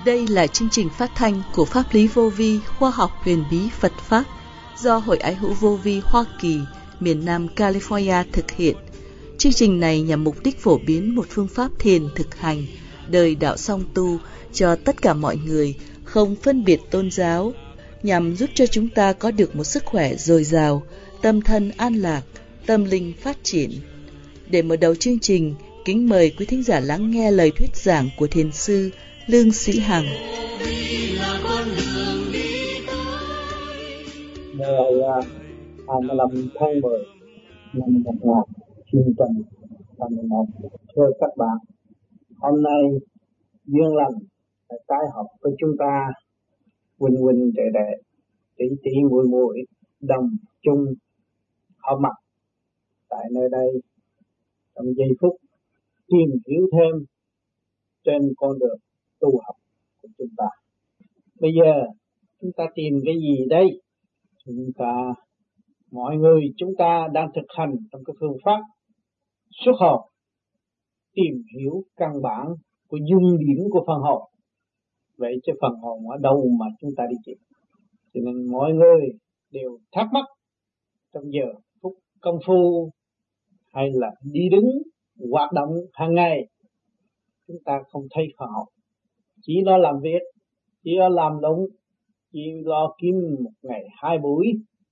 Đây là chương trình phát thanh của Pháp lý Vô Vi Khoa học huyền bí Phật Pháp do Hội Ái hữu Vô Vi Hoa Kỳ, miền Nam California thực hiện. Chương trình này nhằm mục đích phổ biến một phương pháp thiền thực hành, đời đạo song tu cho tất cả mọi người, không phân biệt tôn giáo, nhằm giúp cho chúng ta có được một sức khỏe dồi dào, tâm thân an lạc, tâm linh phát triển. Để mở đầu chương trình, kính mời quý thính giả lắng nghe lời thuyết giảng của Thiền sư Lương Sĩ Hằng. Ngày 25 tháng 10 năm 1951, thưa các bạn, hôm nay duyên lành phải tái hợp với chúng ta, huynh huynh đệ đệ, tỷ tỷ muội muội đồng chung họp mặt tại nơi đây trong giây phút tìm hiểu thêm trên con đường tu học của chúng ta. Bây giờ chúng ta tìm cái gì đây? Mọi người chúng ta đang thực hành trong cái phương pháp xuất hồn, tìm hiểu căn bản của dung điểm của phần hồn. Vậy chứ phần hồn ở đâu mà chúng ta đi tìm? Cho nên mọi người đều thắc mắc trong giờ phút công phu hay là đi đứng hoạt động hàng ngày, chúng ta không thấy phần hồn, chỉ lo làm việc, chỉ lo làm lụng, chỉ lo kiếm một ngày 2 buổi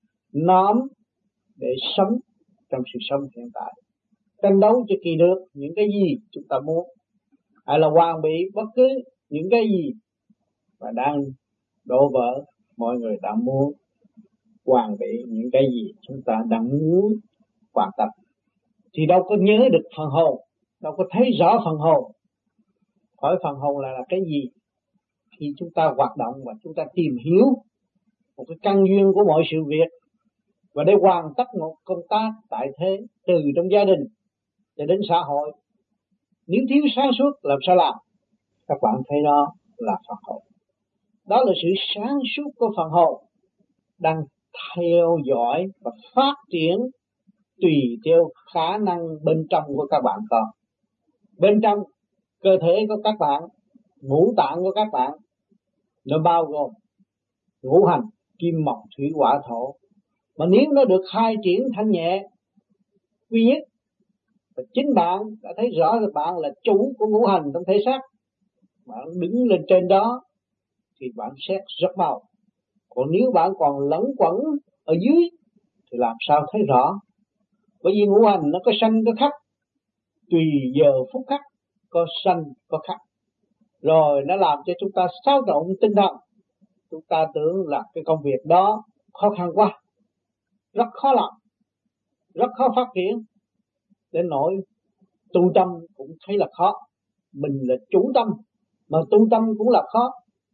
nóm để sống trong sự sống hiện tại, tranh đấu cho kỳ được những cái gì chúng ta muốn, hay là hoàn bị bất cứ những cái gì và đang đổ vỡ. Mọi người đã muốn hoàn bị những cái gì chúng ta đang muốn hoàn tất, thì đâu có nhớ được phần hồn, đâu có thấy rõ phần hồn. Hỏi phần hồn là cái gì? Khi chúng ta hoạt động và chúng ta tìm hiểu một cái căn duyên của mọi sự việc, và để hoàn tất một công tác tại thế, từ trong gia đình cho đến xã hội, nếu thiếu sáng suốt làm sao làm? Các bạn thấy đó là phần hồn. Đó là sự sáng suốt của phần hồn đang theo dõi và phát triển tùy theo khả năng bên trong của các bạn có. Bên trong cơ thể của các bạn, ngũ tạng của các bạn, nó bao gồm ngũ hành kim mộc thủy hỏa thổ. Mà nếu nó được khai triển thanh nhẹ quy nhất, và chính bạn đã thấy rõ là bạn là chủ của ngũ hành trong thể xác, bạn đứng lên trên đó thì bạn xét rất mau. Còn nếu bạn còn lẫn quẩn ở dưới thì làm sao thấy rõ? Bởi vì ngũ hành nó có sanh có khắc, tùy giờ phút khắc có sanh có khắc, rồi nó làm cho chúng ta xáo trộn tinh thần. Chúng ta tưởng là cái công việc đó khó khăn quá, rất khó làm, rất khó phát triển, đến nỗi tu tâm cũng thấy là khó. Mình là chủ tâm mà tu tâm cũng là khó,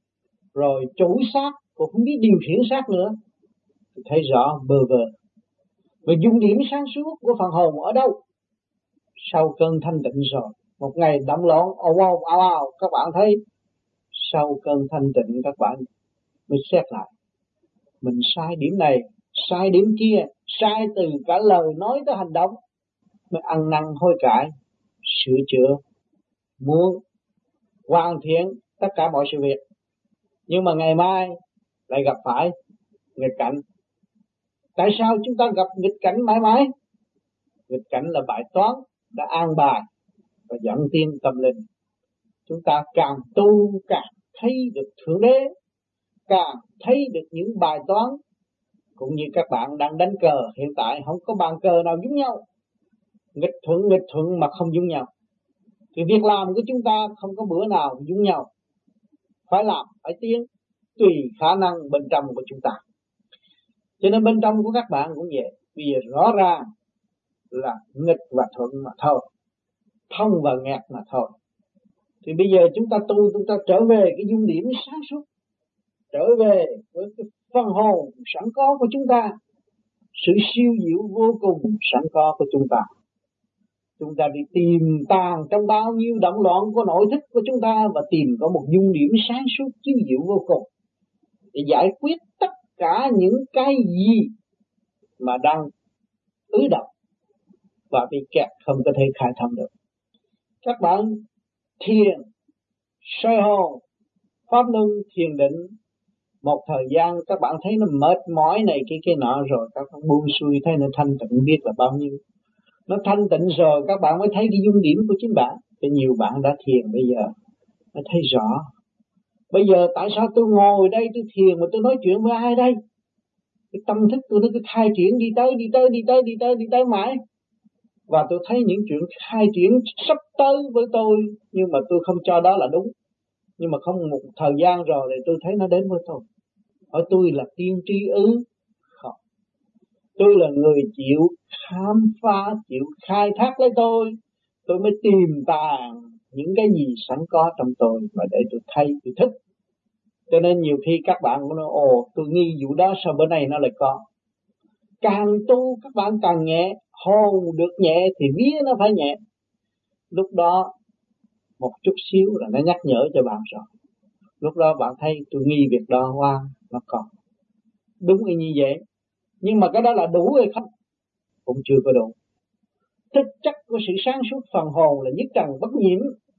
rồi chủ xác cũng không biết điều khiển xác nữa, thì thấy rõ bơ vơ. Và dung điểm sáng suốt của phần hồn ở đâu? Sau cơn thanh tịnh rồi, một ngày động loạn ồn ồn ào ào, các bạn thấy sau cơn thanh tịnh các bạn mới xét lại, mình sai điểm này, sai điểm kia, sai từ cả lời nói tới hành động, mới ăn năn hối cải, sửa chữa, muốn hoàn thiện tất cả mọi sự việc. Nhưng mà ngày mai lại gặp phải nghịch cảnh. Tại sao chúng ta gặp nghịch cảnh mãi mãi? Nghịch cảnh là bài toán đã an bài và dẫn tiến tâm linh. Chúng ta càng tu càng thấy được Thượng Đế, càng thấy được những bài toán. Cũng như các bạn đang đánh cờ hiện tại, không có bàn cờ nào giống nhau, nghịch thuận mà không giống nhau. Thì việc làm của chúng ta không có bữa nào giống nhau, phải làm, phải tiến, tùy khả năng bên trong của chúng ta. Cho nên bên trong của các bạn cũng vậy. Bây giờ rõ ràng là nghịch và thuận mà thôi, thông và nghẹt mà thôi. Thì bây giờ chúng ta tu, chúng ta trở về cái dung điểm sáng suốt, trở về với cái phần hồn sẵn có của chúng ta, sự siêu diệu vô cùng sẵn có của chúng ta. Chúng ta đi tìm tàng trong bao nhiêu động loạn của nội thức của chúng ta, và tìm có một dung điểm sáng suốt siêu diệu vô cùng để giải quyết tất cả những cái gì mà đang ứ động và bị kẹt không có thể khai thông được. Các bạn thiền soi hồn pháp luân thiền định. Một thời gian các bạn thấy nó mệt mỏi này kia nọ rồi các bạn buông xuôi thấy nó thanh tịnh biết là bao nhiêu. Nó thanh tịnh rồi các bạn mới thấy cái dung điểm của chính bạn. Thì nhiều bạn đã thiền bây giờ mới thấy rõ. Bây giờ tại sao tôi ngồi đây tôi thiền mà tôi nói chuyện với ai đây? Cái tâm thức tôi nó cứ khai triển đi tới mãi. Và tôi thấy những chuyện khai triển sắp tới với tôi, nhưng mà tôi không cho đó là đúng. Nhưng mà không một thời gian rồi thì tôi thấy nó đến với tôi. Hỏi tôi là tiên tri ư? Không. Tôi là người chịu khám phá, chịu khai thác lấy tôi mới tìm tàng những cái gì sẵn có trong tôi mà để tôi thấy, tôi thức. Cho nên nhiều khi các bạn cũng nói, ồ tôi nghi vụ đó sao bữa nay nó lại có. Càng tu các bạn càng nhẹ, hồn được nhẹ thì vía nó phải nhẹ. Lúc đó một chút xíu là nó nhắc nhở cho bạn rồi. Lúc đó bạn thấy tôi nghi việc đó qua nó còn. Đúng như vậy. Nhưng mà cái đó là đủ hay không? Cũng chưa có đủ. Thực chất của sự sáng suốt phần hồn là nhất trần bất nhiễm,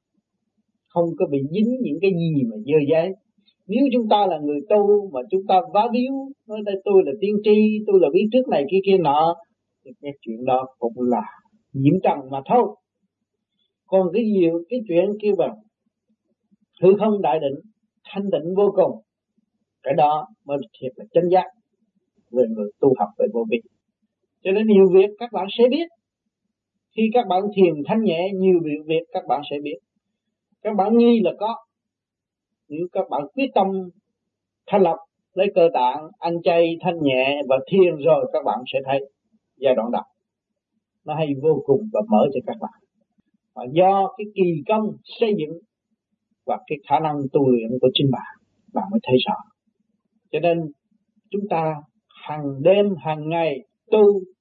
không có bị dính những cái gì mà dơ giấy. Nếu chúng ta là người tu mà chúng ta vá víu nói đây tôi là tiên tri, tôi là biết trước này kia nọ, thì cái chuyện đó cũng là nhiễm trần mà thôi. Còn cái chuyện kêu bằng hư không đại định, thanh định vô cùng, cái đó mới thiệt là chân giác về người tu học về vô vi. Cho nên nhiều việc các bạn sẽ biết. Khi các bạn thiền thanh nhẹ, nhiều việc các bạn sẽ biết. Các bạn nghi là có. Nếu các bạn quyết tâm thanh lập, lấy cơ tạng, ăn chay, thanh nhẹ và thiền rồi các bạn sẽ thấy giai đoạn đầu nó hay vô cùng và mở cho các bạn. Và do cái kỳ công xây dựng và cái khả năng tu luyện của chính bạn mới thấy rõ. Cho nên chúng ta hàng đêm hàng ngày tu.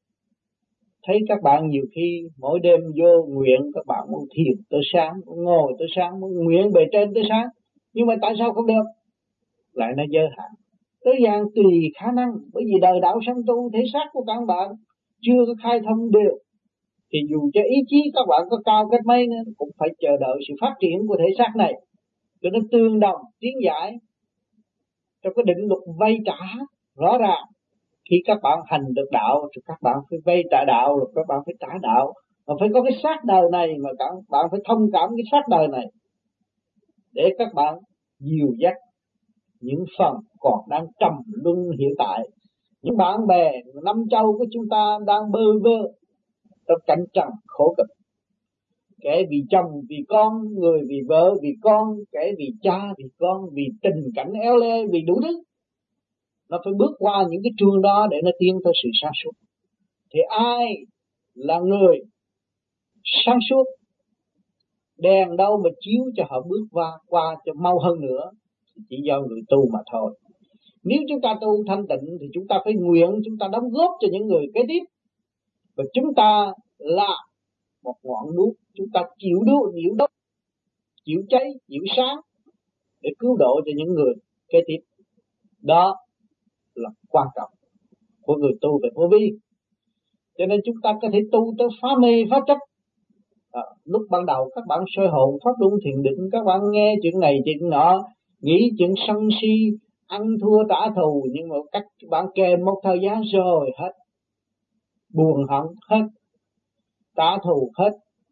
Thấy các bạn nhiều khi mỗi đêm vô nguyện các bạn muốn thiền tới sáng, muốn ngồi tới sáng, muốn nguyện bề trên tới sáng. Nhưng mà tại sao không được? Lại nó giới hạn. Tới gian tùy khả năng. Bởi vì đời đạo song tu, thể xác của các bạn chưa có khai thông đều. Thì dù cho ý chí các bạn có cao cách mấy nữa, cũng phải chờ đợi sự phát triển của thể xác này cho nó tương đồng, tiến giải trong cái định luật vay trả rõ ràng. Khi các bạn hành được đạo thì các bạn phải vay trả đạo, rồi các bạn phải trả đạo. Mà phải có cái xác đời này, mà các bạn phải thông cảm cái xác đời này để các bạn dìu dắt những phần còn đang trầm luân hiện tại. Những bạn bè năm châu của chúng ta đang bơ vơ trong cảnh trần khổ cực. Kẻ vì chồng, vì con, người vì vợ, vì con, kẻ vì cha, vì con, vì tình cảnh éo le, vì đủ thứ. Nó phải bước qua những cái trường đó để nó tiến tới sự sáng suốt. Thì ai là người sáng suốt? Đèn đâu mà chiếu cho họ bước qua cho mau hơn nữa? Chỉ do người tu mà thôi. Nếu chúng ta tu thanh tịnh thì chúng ta phải nguyện, chúng ta đóng góp cho những người kế tiếp. Và chúng ta là một ngọn đuốc, chúng ta chịu đốt, chịu cháy, chịu sáng để cứu độ cho những người kế tiếp. Đó là quan trọng của người tu về vô vi. Cho nên chúng ta có thể tu tới phá mê phá chấp. Lúc ban đầu các bạn soi hồn pháp luân thiền định, các bạn nghe chuyện này chuyện nọ, nghĩ chuyện sân si, ăn thua trả thù, nhưng mà các bạn kèm một thời gian rồi hết, buồn hận hết, trả thù hết,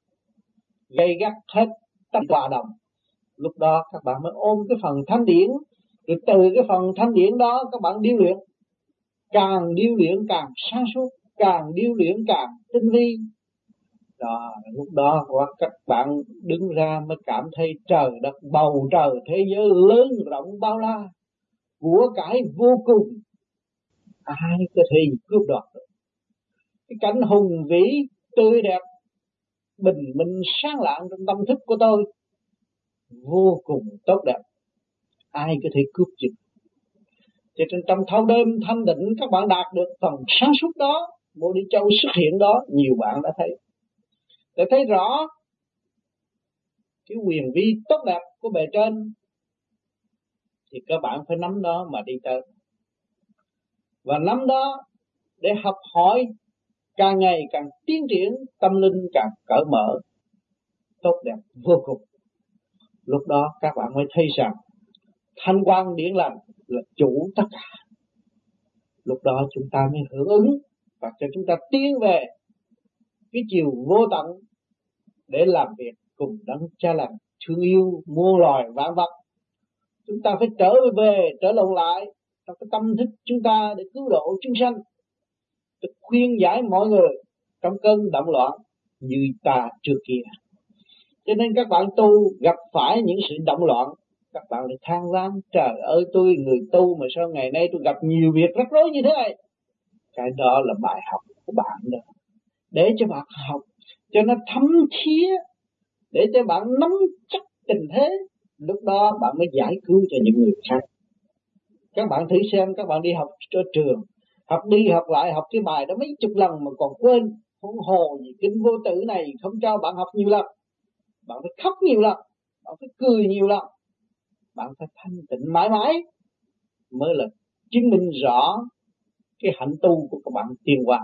gây gắt hết, tất hòa đồng. Lúc đó các bạn mới ôm cái phần thánh điển, rồi từ cái phần thánh điển đó các bạn điêu luyện, càng điêu luyện càng sáng suốt, càng điêu luyện càng tinh vi. Đó, lúc đó các bạn đứng ra mới cảm thấy trời đất, bầu trời thế giới lớn rộng bao la, của cải vô cùng, ai có thể cướp đoạt được. Cái cảnh hùng vĩ tươi đẹp bình minh sáng lạng trong tâm thức của tôi vô cùng tốt đẹp, ai có thể cướp giật. Cho nên trong thâu đêm thanh định các bạn đạt được phần sáng suốt đó, Bồ Đi Châu xuất hiện đó, nhiều bạn đã thấy. Để thấy rõ cái quyền vi tốt đẹp của bề trên thì các bạn phải nắm đó mà đi tới. Và nắm đó để học hỏi, càng ngày càng tiến triển, tâm linh càng cởi mở, tốt đẹp vô cùng. Lúc đó các bạn mới thấy rằng thanh quan điển lành là chủ tất cả. Lúc đó chúng ta mới hưởng ứng và cho chúng ta tiến về cái chiều vô tận để làm việc cùng đấng Cha lành thương yêu muôn loài vạn vật. Chúng ta phải trở lộn lại trong cái tâm thức chúng ta để cứu độ chúng sanh, để khuyên giải mọi người trong cơn động loạn như ta trước kia. Cho nên các bạn tu gặp phải những sự động loạn, các bạn lại than vãn: trời ơi, tôi người tu mà sao ngày nay tôi gặp nhiều việc rắc rối như thế này. Cái đó là bài học của bạn đó, để cho bạn học cho nó thấm thía, để cho bạn nắm chắc tình thế. Lúc đó bạn mới giải cứu cho những người khác. Các bạn thử xem, các bạn đi học cho trường, học đi học lại, học cái bài đó mấy chục lần mà còn quên. Huống hồ gì kinh vô tử này không cho bạn học nhiều lần. Bạn phải khóc nhiều lần, bạn phải cười nhiều lần, bạn phải thanh tịnh mãi mãi mới là chứng minh rõ cái hạnh tu của các bạn tiến hóa.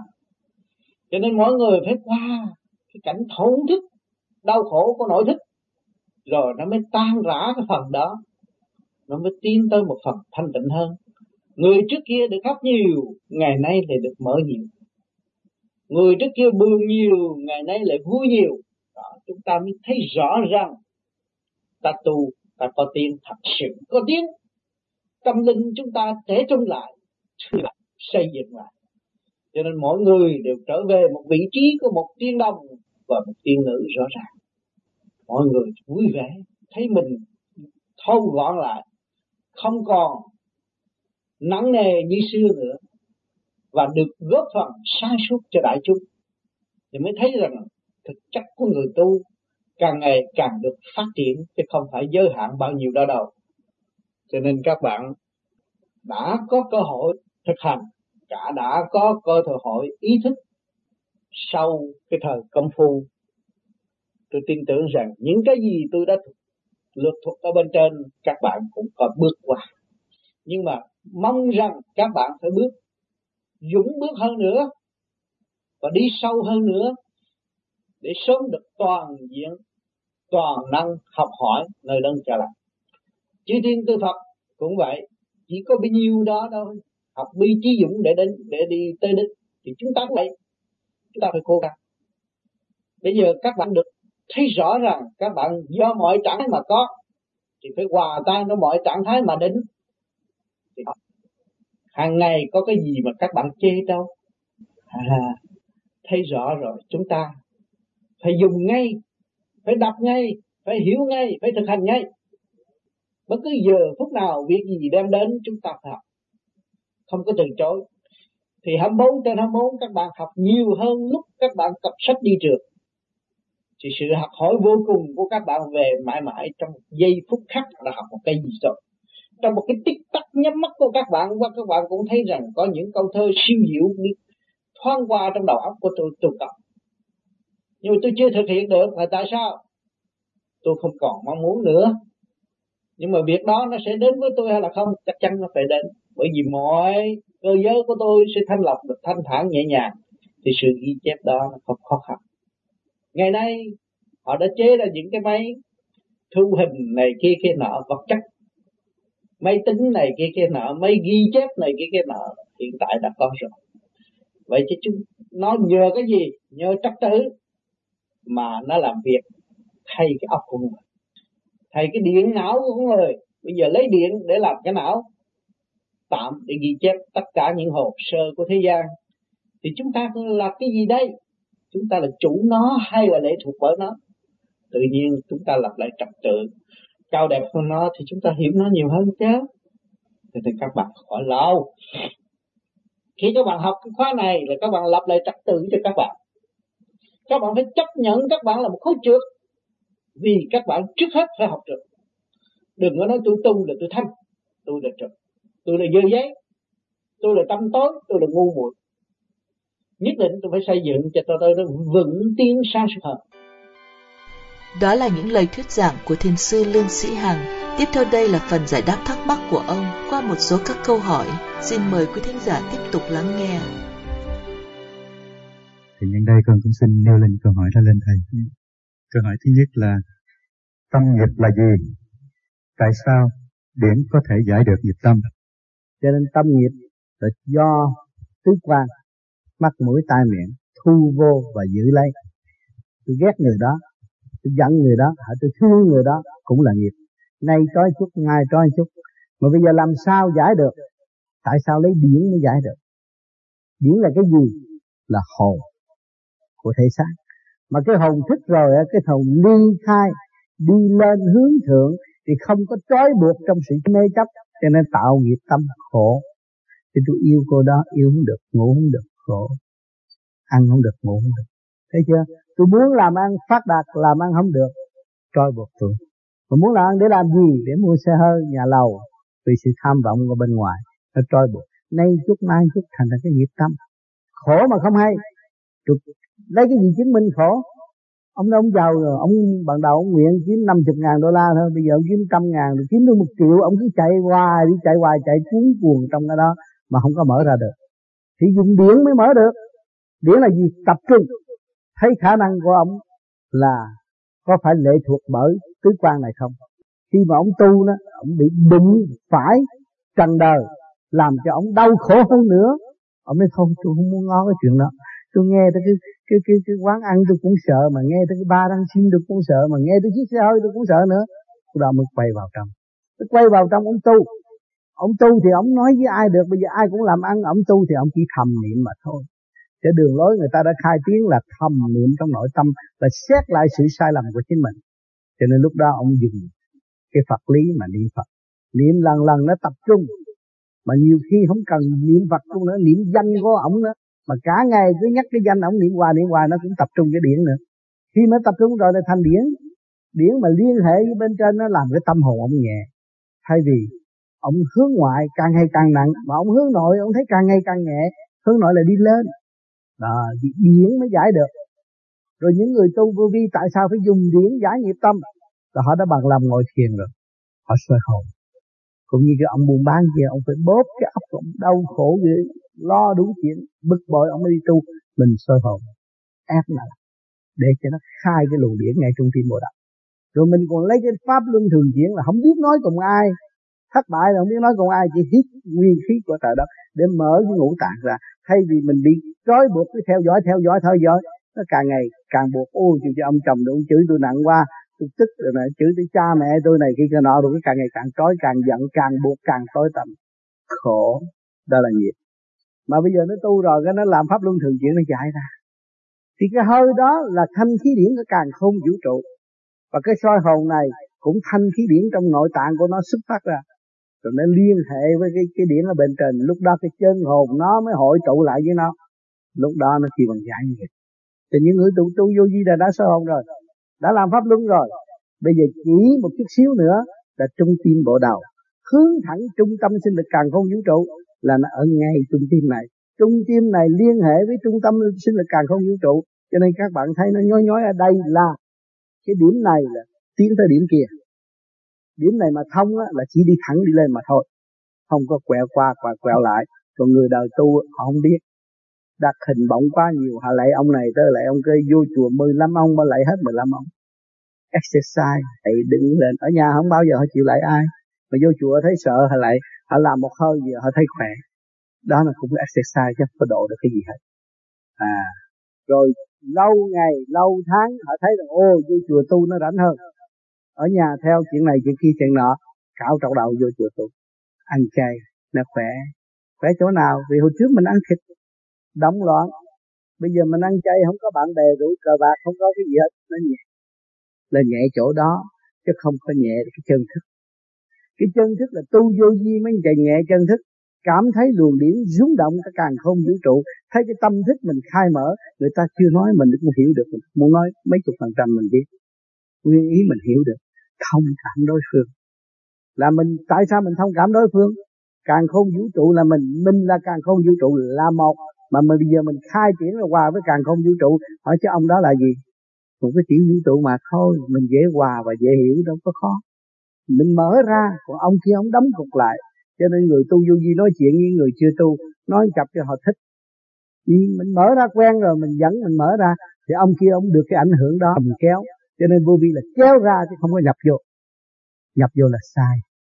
Cho nên mỗi người phải qua cái cảnh thổn thức, đau khổ của nội thức, rồi nó mới tan rã cái phần đó, nó mới tiến tới một phần thanh tịnh hơn. Người trước kia được khóc nhiều, ngày nay lại được mở nhiều. Người trước kia buồn nhiều, ngày nay lại vui nhiều. Đó, chúng ta mới thấy rõ rằng ta tu, ta có tiếng, thật sự có tiếng. Tâm linh chúng ta thể trung lại, xây dựng lại. Cho nên mỗi người đều trở về một vị trí của một tiên đồng và một tiên nữ rõ ràng. Mọi người vui vẻ, thấy mình thâu gọn lại, không còn nặng nề như xưa nữa, và được góp phần sáng suốt cho đại chúng. Thì mới thấy rằng thực chất của người tu càng ngày càng được phát triển, chứ không phải giới hạn bao nhiêu đó đâu. Cho nên các bạn đã có cơ hội thực hành, đã có cơ hội ý thức sau cái thời công phu. Tôi tin tưởng rằng những cái gì tôi đã lược thuộc ở bên trên, các bạn cũng có bước qua. Nhưng mà mong rằng các bạn phải dũng bước hơn nữa và đi sâu hơn nữa, để sớm được toàn diện, toàn năng học hỏi nơi đấng Cha lành. Chư thiên tư Phật cũng vậy, chỉ có bấy nhiêu đó đâu. Học bi trí dũng để đi tới đích, thì chúng ta cũng vậy, chúng ta phải cố gắng. Bây giờ các bạn được thấy rõ rằng các bạn do mọi trạng thái mà có, thì phải hòa tan với mọi trạng thái mà đến. Thì hàng ngày có cái gì mà các bạn chê đâu. Thấy rõ rồi, chúng ta phải dùng ngay, phải đọc ngay, phải hiểu ngay, phải thực hành ngay. Bất cứ giờ phút nào việc gì đem đến chúng ta phải học, không có từ chối. Thì 24/24 các bạn học nhiều hơn lúc các bạn cặp sách đi trường. Thì sự học hỏi vô cùng của các bạn về mãi mãi trong giây phút khắc là học một cái gì rồi. Trong một cái tích tắc nhắm mắt của các bạn cũng thấy rằng có những câu thơ siêu diệu thoáng qua trong đầu óc của tôi đọc. Nhưng mà tôi chưa thực hiện được, là tại sao? Tôi không còn mong muốn nữa. Nhưng mà việc đó nó sẽ đến với tôi hay là không? Chắc chắn nó phải đến. Bởi vì mọi cơ giới của tôi sẽ thanh lọc được thanh thản nhẹ nhàng, thì sự ghi chép đó nó không khó khăn. Ngày nay họ đã chế ra những cái máy thu hình này kia nọ, vật chất, máy tính này kia nọ, máy ghi chép này kia nọ, hiện tại đã có rồi. Vậy chứ nó nhờ cái gì? Nhờ trật tự mà nó làm việc thay cái óc của người, thay cái điện não của người. Bây giờ lấy điện để làm cái não tạm để ghi chép tất cả những hồ sơ của thế gian. Thì chúng ta là cái gì đây? Chúng ta là chủ nó hay là lệ thuộc bởi nó? Tự nhiên chúng ta lập lại trật tự cao đẹp hơn nó, thì chúng ta hiểu nó nhiều hơn chứ. Thì các bạn khỏi lâu. Khi các bạn học cái khóa này là các bạn lập lại trật tự cho các bạn. Các bạn phải chấp nhận các bạn là một khối trượt, vì các bạn trước hết phải học trượt. Đừng có nói tôi tu là tôi thanh, tôi là trượt, tôi là dơ giấy, tôi là tâm tối, tôi là ngu muội. Nhất định tôi phải xây dựng cho tôi nó vững tiến sáng suốt hơn. Đó là những lời thuyết giảng của Thiền sư Lương Sĩ Hằng. Tiếp theo đây là phần giải đáp thắc mắc của ông qua một số các câu hỏi. Xin mời quý thính giả tiếp tục lắng nghe. Thì nhân đây con cũng xin nêu lên câu hỏi ra lên thầy. Câu hỏi thứ nhất là tâm nghiệp là gì? Tại sao điển có thể giải được nghiệp tâm. Cho nên tâm nghiệp là do tứ quan, mắt mũi tai miệng thu vô và giữ lấy. Tôi ghét người đó, tôi giận người đó, hay tôi thương người đó cũng là nghiệp. Nay trói chút, mai trói chút. Mà bây giờ làm sao giải được? Tại sao lấy điển mới giải được? Điển là cái gì? Là hồn của thể xác. Mà cái hồn thức rồi, cái hồn ly khai, đi lên hướng thượng thì không có trói buộc trong sự mê chấp, cho nên tạo nghiệp tâm khổ. Thì tôi yêu cô đó, yêu không được, ngủ không được, khổ. Ăn không được, ngủ không được. Thấy chưa? Tôi muốn làm ăn phát đạt, làm ăn không được, trói buộc tôi. Mà muốn làm ăn để làm gì? Để mua xe hơi, nhà lầu. Vì sự tham vọng ở bên ngoài nó trói buộc. Nay chút mai chút thành ra cái nghiệp tâm khổ mà không hay. Tôi lấy cái gì chứng minh khổ? Ông giàu rồi, ông ban đầu ông nguyện kiếm $50,000 thôi, bây giờ ông kiếm 100,000, rồi kiếm được 1 triệu, ông cứ chạy hoài, chạy cuốn cuồng trong cái đó mà không có mở ra được. Thì dùng điển mới mở được. Điển là gì? Tập trung. Thấy khả năng của ông là có phải lệ thuộc bởi tứ quan này không? Khi mà ông tu đó, ông bị đụng phải trần đời, làm cho ông đau khổ hơn nữa. Ông nói thôi, tôi không muốn ngó cái chuyện đó. Tôi nghe tới cái quán ăn tôi cũng sợ, mà nghe tới cái ba đăng xin tôi cũng sợ, mà nghe tới chiếc xe hơi tôi cũng sợ nữa. Tôi đó mới quay vào trong. Tôi quay vào trong ông tu. Ông tu thì ông nói với ai được? Bây giờ ai cũng làm ăn. Ông tu thì ông chỉ thầm niệm mà thôi. Cái đường lối người ta đã khai tiếng là thầm niệm trong nội tâm, là xét lại sự sai lầm của chính mình. Cho nên lúc đó ông dùng cái Phật lý mà niệm Phật. Niệm lần nó tập trung. Mà nhiều khi không cần niệm Phật cũng nữa, niệm danh của ổng nữa. Mà cả ngày cứ nhắc cái danh ổng niệm hoài nó cũng tập trung cái điển nữa. Khi mà tập trung rồi là thành điển. Điển mà liên hệ với bên trên nó làm cái tâm hồn ổng nhẹ. Thay vì ổng hướng ngoại càng ngày càng nặng, mà ổng hướng nội ổng thấy càng ngày càng nhẹ. Hướng nội là đi lên. Đó, điển mới giải được. Rồi những người tu vô vi tại sao phải dùng điển giải nghiệp tâm? Là họ đã bằng lòng ngồi thiền rồi. Họ soi hồn. Cũng như cái ông buôn bán kia, ông phải bóp cái óc ông đau khổ vậy, lo đủ chuyện, bực bội ông mới đi tu. Mình soi hồn, ép lại để cho nó khai cái luồng điển ngay trong tim bộ đạo. Rồi mình còn lấy cái pháp luân thường chuyển là không biết nói cùng ai, thất bại là không biết nói cùng ai, chỉ hít nguyên khí của trời đất để mở cái ngũ tạng ra. Thay vì mình bị trói buộc cứ theo dõi, nó càng ngày càng buộc. Ôi chứ ông chồng tôi chửi tôi nặng quá, tôi tức rồi này, chửi tới cha mẹ tôi này kia kia nọ, rồi cái càng ngày càng trói, càng giận, càng buộc, càng tối tăm, khổ. Đó là nghiệp. Mà bây giờ nó tu rồi, cái nó làm pháp luân thường chuyển nó giải ra. Thì cái hơi đó là thanh khí điển của càng không vũ trụ. Và cái soi hồn này cũng thanh khí điển trong nội tạng của nó xuất phát ra. Rồi nó liên hệ với cái điển ở bên trên. Lúc đó cái chân hồn nó mới hội tụ lại với nó. Lúc đó nó chỉ bằng giải nghiệp. Thì những người tu vô vi đã soi hồn rồi, đã làm pháp luân rồi. Bây giờ chỉ một chút xíu nữa là trung tim bộ đầu, hướng thẳng trung tâm sinh lực càng không vũ trụ, là nó ở ngay trung tim này. Trung tim này liên hệ với trung tâm sinh lực càng không vũ trụ. Cho nên các bạn thấy nó nhói ở đây là cái điểm này là tiến tới điểm kia. Điểm này mà thông á, là chỉ đi thẳng đi lên mà thôi, không có quẹo qua và quẹo lại. Còn người đời tu họ không biết, đặt hình bóng quá nhiều, họ lại ông này tới lại ông kia, vô chùa 15 ông mà lại hết 15 ông. Exercise thì đứng lên, ở nhà không bao giờ họ chịu lại ai, mà vô chùa thấy sợ họ lại, họ làm một hơi gì họ thấy khỏe. Đó là cũng là exercise chứ không có độ được cái gì hết. Rồi lâu ngày lâu tháng họ thấy là ô vô chùa tu nó rảnh hơn, ở nhà theo chuyện này chuyện kia chuyện nọ, cạo trọc đầu vô chùa tu, ăn chay nó khỏe. Khỏe chỗ nào? Vì hồi trước mình ăn thịt động loạn, bây giờ mình ăn chay không có bạn bè rủ cờ bạc, không có cái gì hết, nó nhẹ. Là nhẹ chỗ đó chứ không có nhẹ cái chân thức. Cái chân thức là tu vô vi mới nhẹ chân thức. Cảm thấy luồng điển rung động cả càng không vũ trụ, thấy cái tâm thức mình khai mở, người ta chưa nói mình cũng hiểu được, muốn nói mấy chục phần trăm mình biết, nguyên ý mình hiểu được, thông cảm đối phương. Là mình tại sao mình thông cảm đối phương? Càng không vũ trụ là mình là càng không vũ trụ là một, mà bây giờ mình khai triển là hòa với càng không vũ trụ. Hỏi chứ ông đó là gì? Một cái tiểu vũ trụ mà thôi, mình dễ hòa và dễ hiểu, đâu có khó. Mình mở ra, còn ông kia ông đóng cục lại. Cho nên người tu vô vi nói chuyện với người chưa tu, nói chập cho họ thích. Vì mình mở ra quen rồi, mình dẫn mình mở ra, thì ông kia ông được cái ảnh hưởng đó, mình kéo. Cho nên vô vi là kéo ra chứ không có nhập vô. Nhập vô là sai.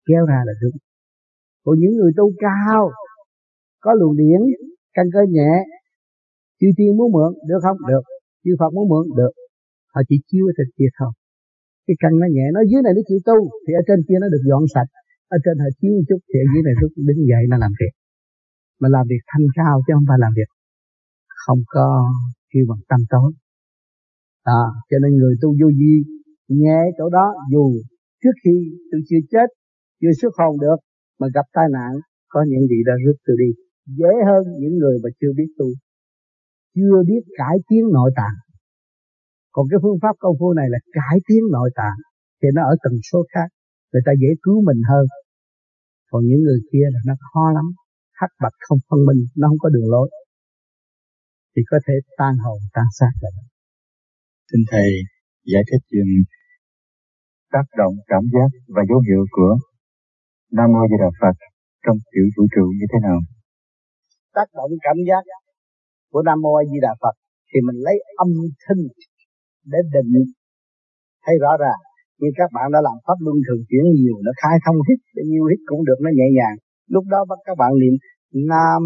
kéo ra là đúng. Còn những người tu cao, có luồng điển, căn cơ nhẹ, chư tiên muốn mượn, được không? Được. Chư Phật muốn mượn, được. Họ chỉ chiếu ở trên kia thôi. Cái căn nó nhẹ, nó dưới này nó chịu tu, thì ở trên kia nó được dọn sạch. Ở trên họ chiếu một chút, thì ở dưới này lúc đứng dậy nó làm việc. Mà làm việc thanh cao chứ không phải làm việc không có kêu bằng tâm tối. Cho nên người tu vô vi nhẹ chỗ đó, dù trước khi tôi chưa chết, chưa xuất hồn được, mà gặp tai nạn, có những vị đã rút tôi đi. Dễ hơn những người mà chưa biết tu, chưa biết cải tiến nội tạng. Còn cái phương pháp công phu này là cải tiến nội tạng, thì nó ở tần số khác, người ta dễ cứu mình hơn. Còn những người kia là nó khó lắm, hắc bạch không phân minh, nó không có đường lối, thì có thể tan hồn tan xác lại. Xin Thầy giải thích chuyện tác động cảm giác và dấu hiệu của Nam Mô Di Đà Phật trong tiểu vũ trụ như thế nào? Tác động cảm giác của Nam Mô A Di Đà Phật thì mình lấy âm thanh để định, thấy rõ ràng. Như các bạn đã làm pháp luân thường chuyển nhiều, nó khai thông hít, nhiều hít cũng được, nó nhẹ nhàng. Lúc đó bắt các bạn niệm Nam,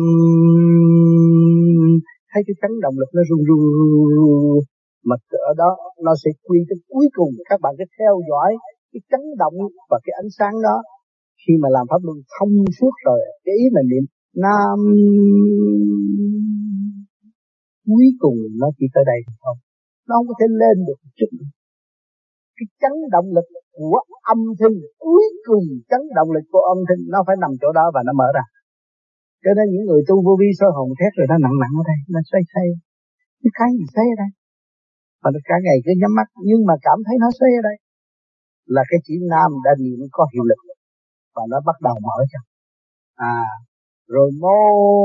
thấy cái chấn động lực nó run run, mà ở đó nó sẽ quy tới cuối cùng. Các bạn cứ theo dõi cái chấn động và cái ánh sáng đó. Khi mà làm pháp luân thông suốt rồi, cái ý mình niệm Nam, cuối cùng nó chỉ tới đây thôi, nó không có thể lên được một chút nữa. Cái chấn động lực của âm thanh, cuối cùng chấn động lực của âm thanh nó phải nằm chỗ đó và nó mở ra. Cho nên những người tu vô vi soi hồn thét rồi nó nặng nặng ở đây, nó xoay xoay. Cái gì xoay ở đây? Và cả ngày cứ nhắm mắt, nhưng mà cảm thấy nó xoay ở đây là cái chữ Nam đã niệm có hiệu lực và nó bắt đầu mở ra. Rồi mô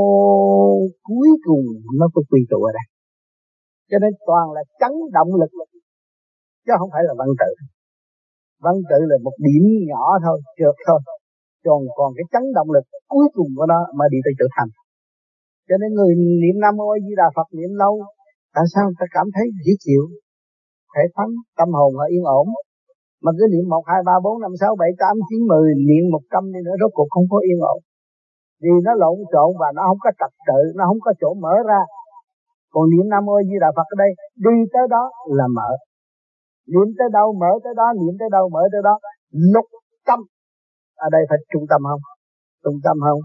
cuối cùng nó có quy tụ ở đây. Cho nên toàn là chấn động lực, chứ không phải là văn tự. Văn tự là một điểm nhỏ thôi, trượt thôi. Còn cái chấn động lực cuối cùng của nó mà đi tới trở thành. Cho nên người niệm Nam Mô A Di Đà Phật niệm lâu, tại sao ta cảm thấy dễ chịu, thể phấn, tâm hồn họ yên ổn. Mà cứ niệm 1, 2, 3, 4, 5, 6, 7, 8, 9, 10, niệm 100 đi nữa rốt cuộc không có yên ổn. Vì nó lộn xộn và nó không có trật tự, nó không có chỗ mở ra. Còn niệm Nam Mô A Di Đà Phật ở đây, đi tới đó là mở. Niệm tới đâu mở tới đó, niệm tới đâu mở tới đó. Lục tâm. Ở đây phải trung tâm không? Trung tâm không?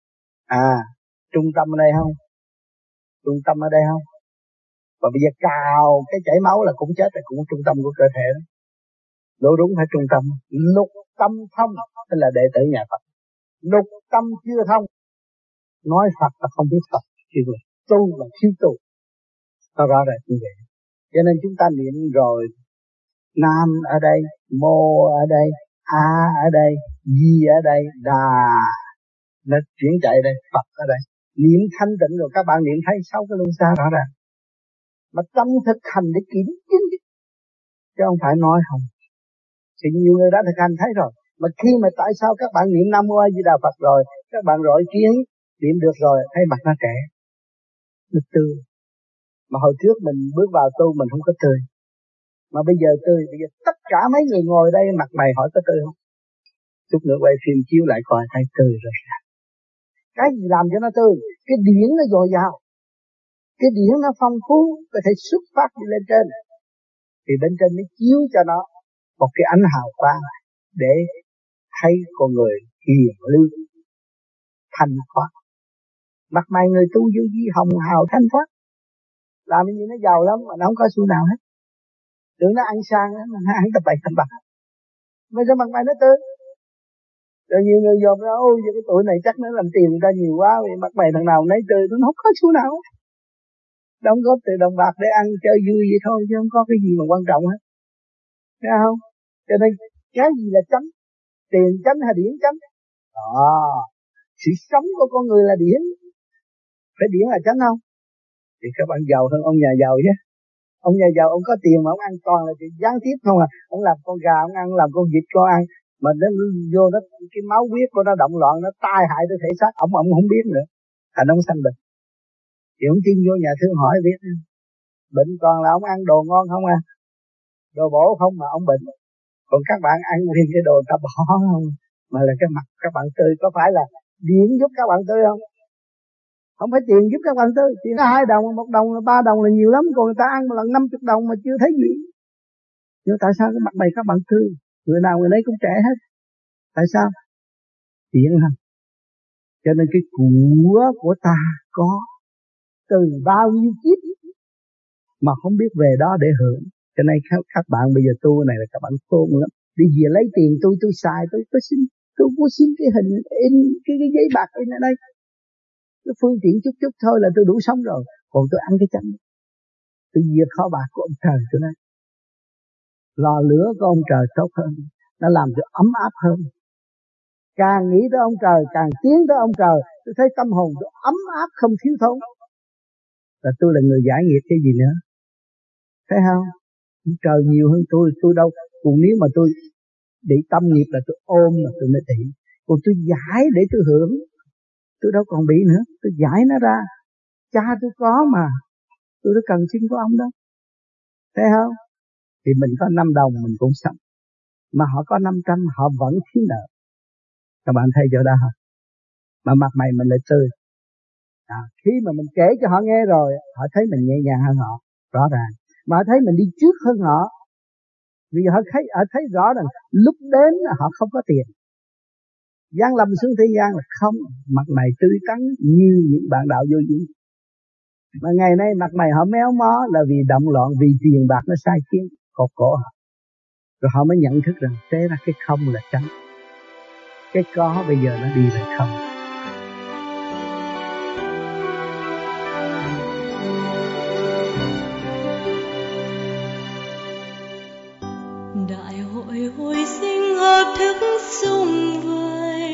Trung tâm ở đây không? Trung tâm ở đây không? Và bây giờ cào cái chảy máu là cũng chết, là cũng trung tâm của cơ thể đó. Đúng đúng phải trung tâm. Lục tâm thông tức là đệ tử nhà Phật. Lục tâm chưa thông, nói Phật là không biết Phật, chứ tu là thiếu tu. Nó rõ ràng như vậy. Cho nên chúng ta niệm rồi, Nam ở đây, Mô ở đây, A ở đây, Di ở đây, Đà nó chuyển chạy đây, Phật ở đây. Niệm thanh tịnh rồi các bạn niệm thấy sau cái luân xa rõ ràng. Mà tâm thực hành để kiểm chứng, chứ không phải nói không. Thì nhiều người đã thực hành thấy rồi. Mà khi mà tại sao các bạn niệm Nam Mô A Di Đà Phật rồi, các bạn rọi kiến, niệm được rồi, thấy mặt nó trẻ, nó tươi. Mà hồi trước mình bước vào tu mình không có tươi. Mà bây giờ tươi, bây giờ tất cả mấy người ngồi đây mặt mày hỏi có tươi không? Chút nữa quay phim chiếu lại coi thấy tươi rồi. Cái gì làm cho nó tươi? Cái điển nó dồi dào, cái điển nó phong phú, có thể xuất phát đi lên trên. Thì bên trên mới chiếu cho nó một cái ánh hào quang để thấy con người hiền lương, thanh thoát. Mặt mày người tu vô vi hồng hào thanh thoát, làm như nó giàu lắm mà nó không có xu nào hết. Tưởng nó ăn sang mà nó ăn tập bậy tập bạc. Bây giờ mặt mày nó tươi. Rồi nhiều người dòm ra, ôi cái tuổi này chắc nó làm tiền người ta nhiều quá, vì mặt mày thằng nào nấy tươi, nó không có xu nào. Đóng góp từ đồng bạc để ăn chơi vui vậy thôi, chứ không có cái gì mà quan trọng hết. Thấy không? Cho nên cái gì là chánh? Tiền chánh hay điển chánh? Sự sống của con người là điển. Phải điển là chánh không? Thì các bạn giàu hơn ông nhà giàu chứ. Ông nhà giàu ông có tiền mà ông ăn toàn là chuyện gián tiếp không à. Ông làm con gà ông ăn, làm con vịt con ăn, mà nó vô nó cái máu huyết của nó động loạn, nó tai hại tới thể xác ông không biết nữa. Thành ông sanh bệnh. Thì ông tin vô nhà thương hỏi biết. Bệnh toàn là ông ăn đồ ngon không à, đồ bổ không mà ông bệnh. Còn các bạn ăn nguyên cái đồ ta bỏ không, mà là cái mặt các bạn tươi. Có phải là điện giúp các bạn tươi không? Không phải tiền giúp các bạn tươi. Tiền có 2 đồng, 1 đồng, 3 đồng là nhiều lắm. Còn người ta ăn một lần 50 đồng mà chưa thấy gì. Nhưng tại sao cái mặt mày các bạn tươi? Người nào người nấy cũng trẻ hết. Tại sao? Tiền hả? Cho nên cái của ta có từ bao nhiêu kiếp mà không biết về đó để hưởng. Cho nên các bạn bây giờ tu này là các bạn khôn lắm. Đi về lấy tiền tôi xài, tôi có xin cái hình in cái giấy bạc in ở đây. Cái phương tiện chút thôi là tôi đủ sống rồi. Còn tôi ăn cái chánh. Tôi về kho bạc của ông trời tôi nói. Lò lửa của ông trời tốt hơn. Nó làm cho ấm áp hơn. Càng nghĩ tới ông trời, càng tiến tới ông trời, tôi thấy tâm hồn tôi ấm áp không thiếu thốn. Là tôi là người giải nghiệp cái gì nữa. Thấy không? Ông trời nhiều hơn tôi đâu. Còn nếu mà tôi bị tâm nghiệp là tôi ôm là tôi mới bị. Còn tôi giải để tôi hưởng, tôi đâu còn bị nữa. Tôi giải nó ra. Cha tôi có mà, tôi đâu cần xin của ông đâu. Thấy không? Thì mình có 5 đồng mình cũng sống. Mà họ có 500 họ vẫn thiếu nợ. Các bạn thấy chỗ đó hả? Mà mặt mày mình lại tươi. Khi mà mình kể cho họ nghe rồi, họ thấy mình nhẹ nhàng hơn họ, rõ ràng. Mà họ thấy mình đi trước hơn họ. Vì họ thấy rõ rằng lúc đến họ không có tiền. Giáng lâm xuống thế gian là không, mặt mày tươi tắn như những bạn đạo vô duyên. Mà ngày nay mặt mày họ méo mó là vì động loạn, vì tiền bạc nó sai khiến cột cổ họ. Rồi họ mới nhận thức rằng thế ra cái không là chánh. Cái có bây giờ nó đi về không. Đại hội hồi sinh hợp thức sum vầy,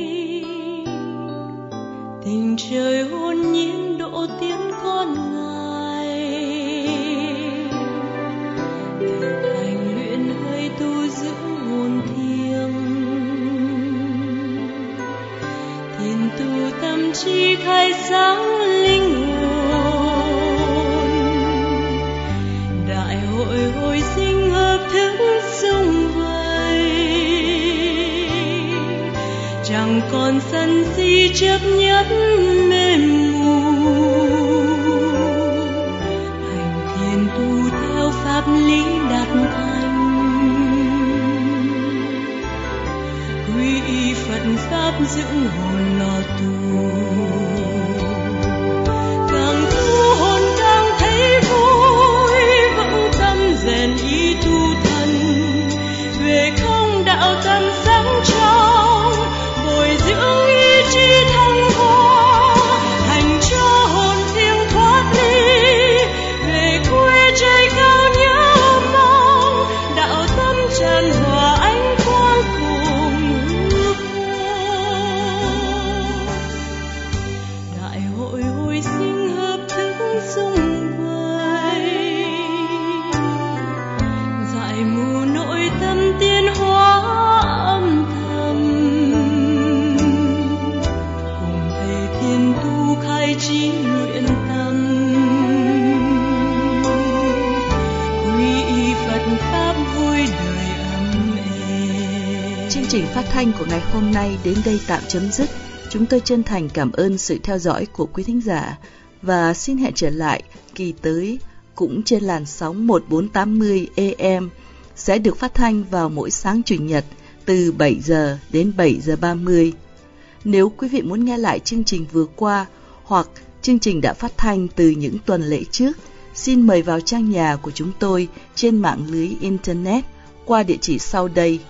tình trời hồn nhiên độ tiến con Ngài. Thực hành luyện hơi tu dưỡng hồn thiêng, thiền tu tâm trí khai sáng linh hồn. Đại hội hồi sinh hợp thức sum vầy, chẳng còn sân si chấp nhất mê mù. Hành thiền tu theo pháp lý đạt thành, quy y Phật pháp dưỡng hồn lo tu. Càng tu hồn càng thấy vui, vững tâm rèn ý tu thân. Về không đạo tâm sáng trong, bồi dưỡng ý chí thăng hoa. Hành cho hồn riêng thoát ly, về quê trời cao nhớ mong. Đạo tâm tràn hòa ánh quang cùng ước mơ. Đại hội hồi sinh hợp thức sum vầy, dạy mù nội tâm tiến hóa âm thầm. Cùng thầy thiên tu khai trí luyện tâm, quy y Phật pháp vui đời ấm êm. Chương trình phát thanh của ngày hôm nay đến đây tạm chấm dứt. Chúng tôi chân thành cảm ơn sự theo dõi của quý thính giả và xin hẹn trở lại kỳ tới cũng trên làn sóng 1480 AM sẽ được phát thanh vào mỗi sáng Chủ nhật từ 7 giờ đến 7 giờ 30. Nếu quý vị muốn nghe lại chương trình vừa qua hoặc chương trình đã phát thanh từ những tuần lễ trước, xin mời vào trang nhà của chúng tôi trên mạng lưới Internet qua địa chỉ sau đây: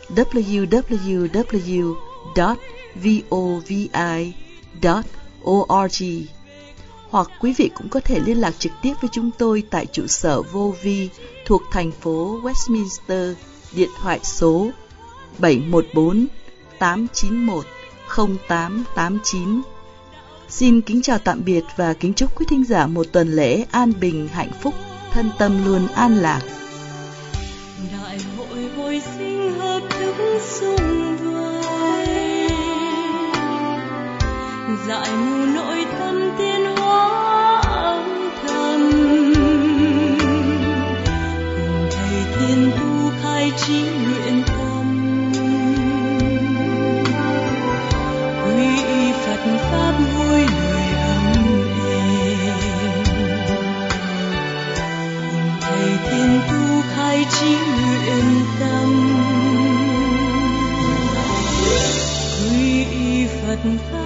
www.vovi.org. Hoặc quý vị cũng có thể liên lạc trực tiếp với chúng tôi tại trụ sở Vô Vi thuộc thành phố Westminster, điện thoại số 714-891-0889. Xin kính chào tạm biệt và kính chúc quý thính giả một tuần lễ an bình, hạnh phúc, thân tâm luôn an lạc. Đại hội hồi sinh hợp thức sum vầy, dạy mù nội tâm tiến hóa âm thầm. Cùng thầy thiên tu khai trí luyện tâm, chỉ nguyện tâm quy y Phật pháp